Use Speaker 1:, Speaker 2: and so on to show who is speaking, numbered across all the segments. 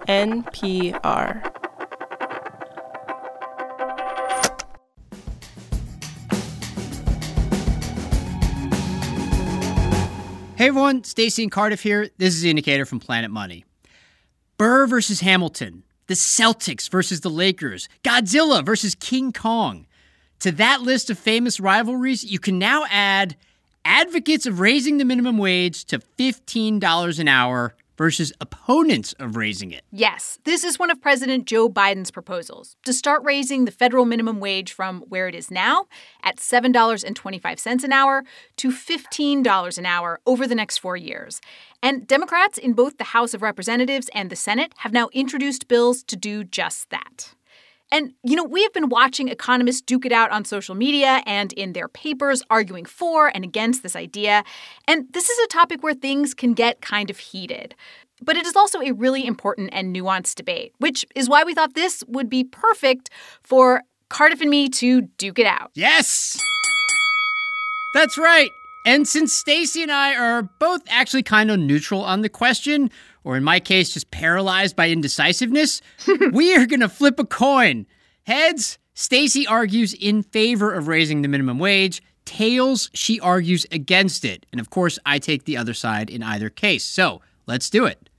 Speaker 1: NPR.
Speaker 2: Hey everyone, Stacey and Cardiff here. This is The Indicator from Planet Money. Burr versus Hamilton, the Celtics versus the Lakers, Godzilla versus King Kong. To that list of famous rivalries, you can now add advocates of raising the minimum wage to $15 an hour versus opponents of raising it.
Speaker 3: Yes, this is one of President Joe Biden's proposals, to start raising the federal minimum wage from where it is now, at $7.25 an hour, to $15 an hour over the next 4 years. And Democrats in both the House of Representatives and the Senate have now introduced bills to do just that. And, we have been watching economists duke it out on social media and in their papers, arguing for and against this idea. And this is a topic where things can get kind of heated. But it is also a really important and nuanced debate, which is why we thought this would be perfect for Cardiff and me to duke it out.
Speaker 2: Yes! That's right. And since Stacey and I are both actually kind of neutral on the question, or in my case, just paralyzed by indecisiveness, we are going to flip a coin. Heads, Stacey argues in favor of raising the minimum wage. Tails, she argues against it. And of course, I take the other side in either case. So let's do it.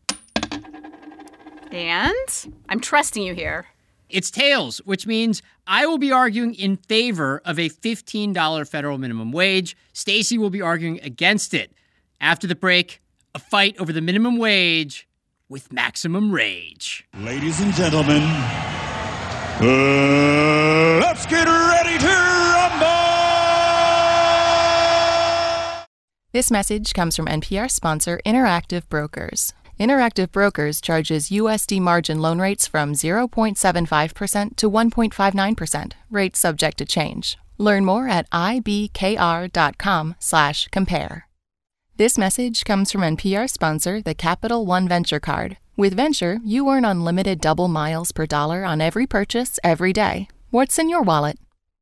Speaker 3: And I'm trusting you here.
Speaker 2: It's tails, which means I will be arguing in favor of a $15 federal minimum wage. Stacey will be arguing against it. After the break, a fight over the minimum wage with maximum rage.
Speaker 4: Ladies and gentlemen, let's get ready to rumble!
Speaker 5: This message comes from NPR sponsor Interactive Brokers. Interactive Brokers charges USD margin loan rates from 0.75% to 1.59%, rates subject to change. Learn more at ibkr.com/compare. This message comes from NPR sponsor, the Capital One Venture Card. With Venture, you earn unlimited double miles per dollar on every purchase every day. What's in your wallet?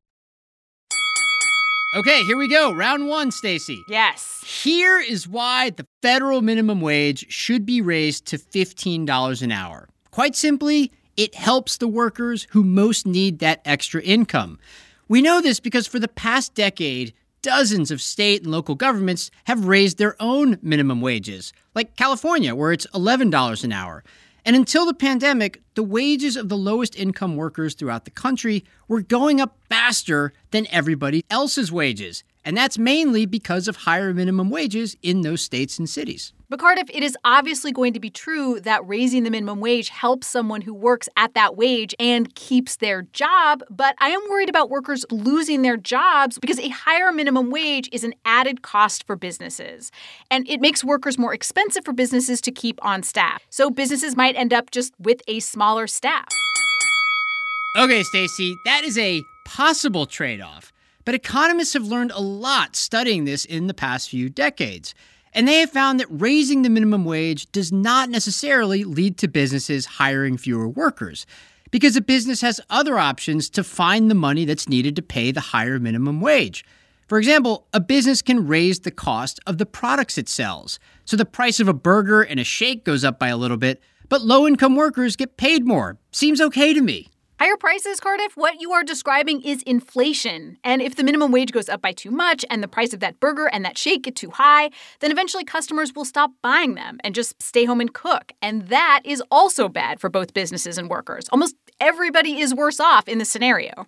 Speaker 2: Okay, here we go. Round one, Stacey.
Speaker 3: Yes.
Speaker 2: Here is why the federal minimum wage should be raised to $15 an hour. Quite simply, it helps the workers who most need that extra income. We know this because for the past decade, dozens of state and local governments have raised their own minimum wages, like California, where it's $11 an hour. And until the pandemic, the wages of the lowest income workers throughout the country were going up faster than everybody else's wages. And that's mainly because of higher minimum wages in those states and cities.
Speaker 3: But Cardiff, it is obviously going to be true that raising the minimum wage helps someone who works at that wage and keeps their job. But I am worried about workers losing their jobs because a higher minimum wage is an added cost for businesses. And it makes workers more expensive for businesses to keep on staff. So businesses might end up just with a smaller staff.
Speaker 2: Okay, Stacey, that is a possible trade-off. But economists have learned a lot studying this in the past few decades. And they have found that raising the minimum wage does not necessarily lead to businesses hiring fewer workers, because a business has other options to find the money that's needed to pay the higher minimum wage. For example, a business can raise the cost of the products it sells. So the price of a burger and a shake goes up by a little bit, but low-income workers get paid more. Seems okay to me.
Speaker 3: Higher prices, Cardiff, what you are describing is inflation. And if the minimum wage goes up by too much and the price of that burger and that shake get too high, then eventually customers will stop buying them and just stay home and cook. And that is also bad for both businesses and workers. Almost everybody is worse off in this scenario.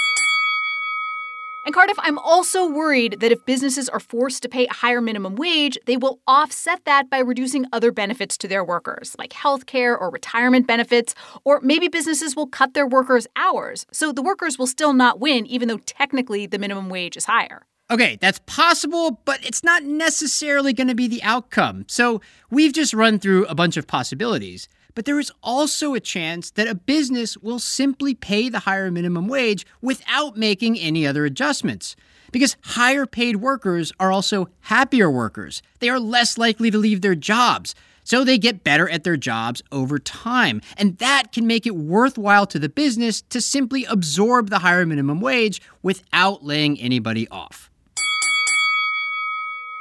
Speaker 3: And Cardiff, I'm also worried that if businesses are forced to pay a higher minimum wage, they will offset that by reducing other benefits to their workers, like healthcare or retirement benefits, or maybe businesses will cut their workers' hours. So the workers will still not win, even though technically the minimum wage is higher.
Speaker 2: Okay, that's possible, but it's not necessarily going to be the outcome. So we've just run through a bunch of possibilities. But there is also a chance that a business will simply pay the higher minimum wage without making any other adjustments. Because higher paid workers are also happier workers. They are less likely to leave their jobs. So they get better at their jobs over time. And that can make it worthwhile to the business to simply absorb the higher minimum wage without laying anybody off.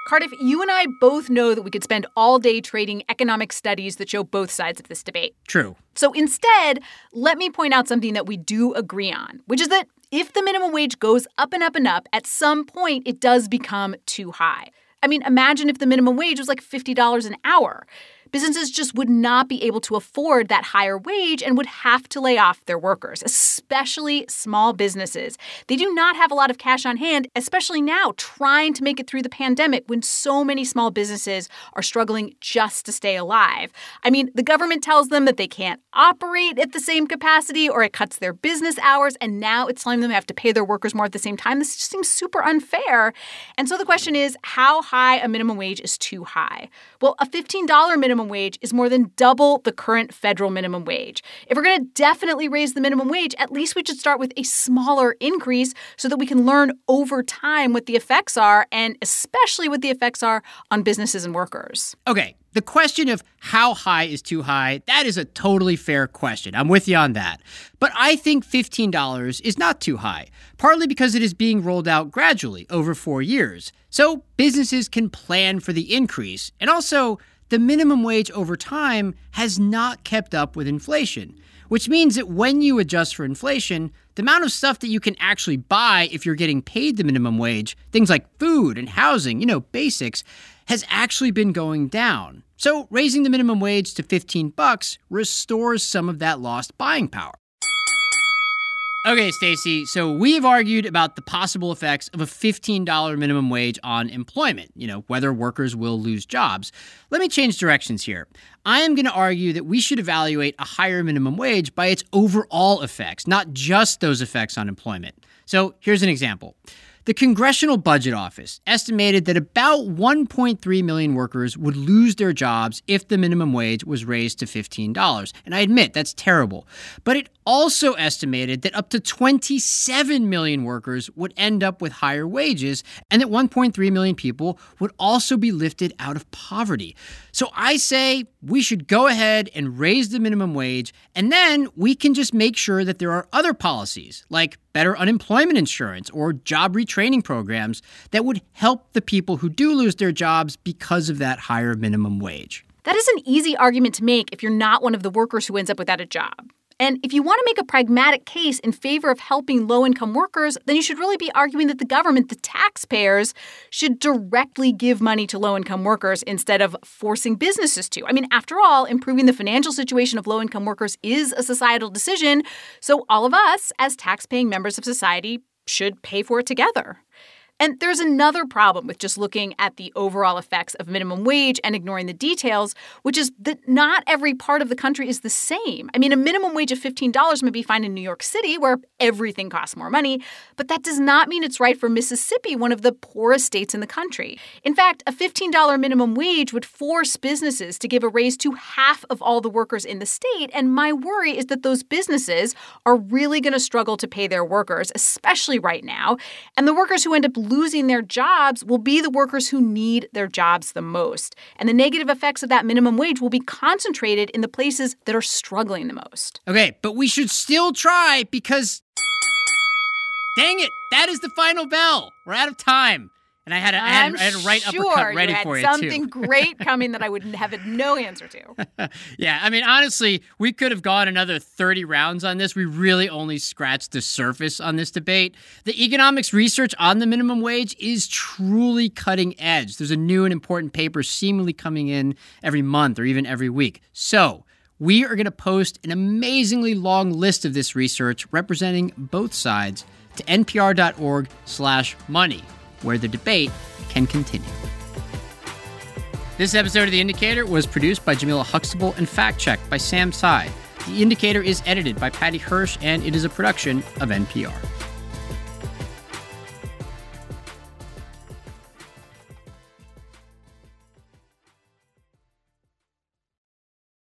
Speaker 3: Cardiff, you and I both know that we could spend all day trading economic studies that show both sides of this debate.
Speaker 2: True.
Speaker 3: So instead, let me point out something that we do agree on, which is that if the minimum wage goes up and up and up, at some point it does become too high. I mean, imagine if the minimum wage was like $50 an hour. Businesses just would not be able to afford that higher wage and would have to lay off their workers, especially small businesses. They do not have a lot of cash on hand, especially now, trying to make it through the pandemic when so many small businesses are struggling just to stay alive. I mean, the government tells them that they can't operate at the same capacity or it cuts their business hours, and now it's telling them they have to pay their workers more at the same time. This just seems super unfair. And so the question is, how high a minimum wage is too high? Well, a $15 minimum wage is more than double the current federal minimum wage. If we're going to definitely raise the minimum wage, at least we should start with a smaller increase so that we can learn over time what the effects are, and especially what the effects are on businesses and workers.
Speaker 2: Okay, the question of how high is too high, that is a totally fair question. I'm with you on that. But I think $15 is not too high, partly because it is being rolled out gradually over 4 years. So businesses can plan for the increase. And also, the minimum wage over time has not kept up with inflation, which means that when you adjust for inflation, the amount of stuff that you can actually buy if you're getting paid the minimum wage, things like food and housing, basics, has actually been going down. So raising the minimum wage to $15 restores some of that lost buying power. Okay, Stacey, so we've argued about the possible effects of a $15 minimum wage on employment, whether workers will lose jobs. Let me change directions here. I am going to argue that we should evaluate a higher minimum wage by its overall effects, not just those effects on employment. So here's an example. The Congressional Budget Office estimated that about 1.3 million workers would lose their jobs if the minimum wage was raised to $15. And I admit, that's terrible. But it also estimated that up to 27 million workers would end up with higher wages and that 1.3 million people would also be lifted out of poverty. So I say we should go ahead and raise the minimum wage, and then we can just make sure that there are other policies like better unemployment insurance or job retraining programs that would help the people who do lose their jobs because of that higher minimum wage.
Speaker 3: That is an easy argument to make if you're not one of the workers who ends up without a job. And if you want to make a pragmatic case in favor of helping low-income workers, then you should really be arguing that the government, the taxpayers, should directly give money to low-income workers instead of forcing businesses to. I mean, after all, improving the financial situation of low-income workers is a societal decision, so all of us, as tax-paying members of society, should pay for it together. And there's another problem with just looking at the overall effects of minimum wage and ignoring the details, which is that not every part of the country is the same. I mean, a minimum wage of $15 may be fine in New York City, where everything costs more money, but that does not mean it's right for Mississippi, one of the poorest states in the country. In fact, a $15 minimum wage would force businesses to give a raise to half of all the workers in the state, and my worry is that those businesses are really going to struggle to pay their workers, especially right now, and the workers who end up losing their jobs will be the workers who need their jobs the most. And the negative effects of that minimum wage will be concentrated in the places that are struggling the most.
Speaker 2: Okay, but we should still try because, dang it, that is the final bell. We're out of time. And I had a right uppercut ready for you, too.
Speaker 3: I'm sure you had something great coming that I would have no answer to.
Speaker 2: Yeah, I mean, honestly, we could have gone another 30 rounds on this. We really only scratched the surface on this debate. The economics research on the minimum wage is truly cutting edge. There's a new and important paper seemingly coming in every month or even every week. So we are going to post an amazingly long list of this research representing both sides to npr.org/money. where the debate can continue. This episode of The Indicator was produced by Jamila Huxtable and fact-checked by Sam Tsai. The Indicator is edited by Patty Hirsch, and it is a production of NPR.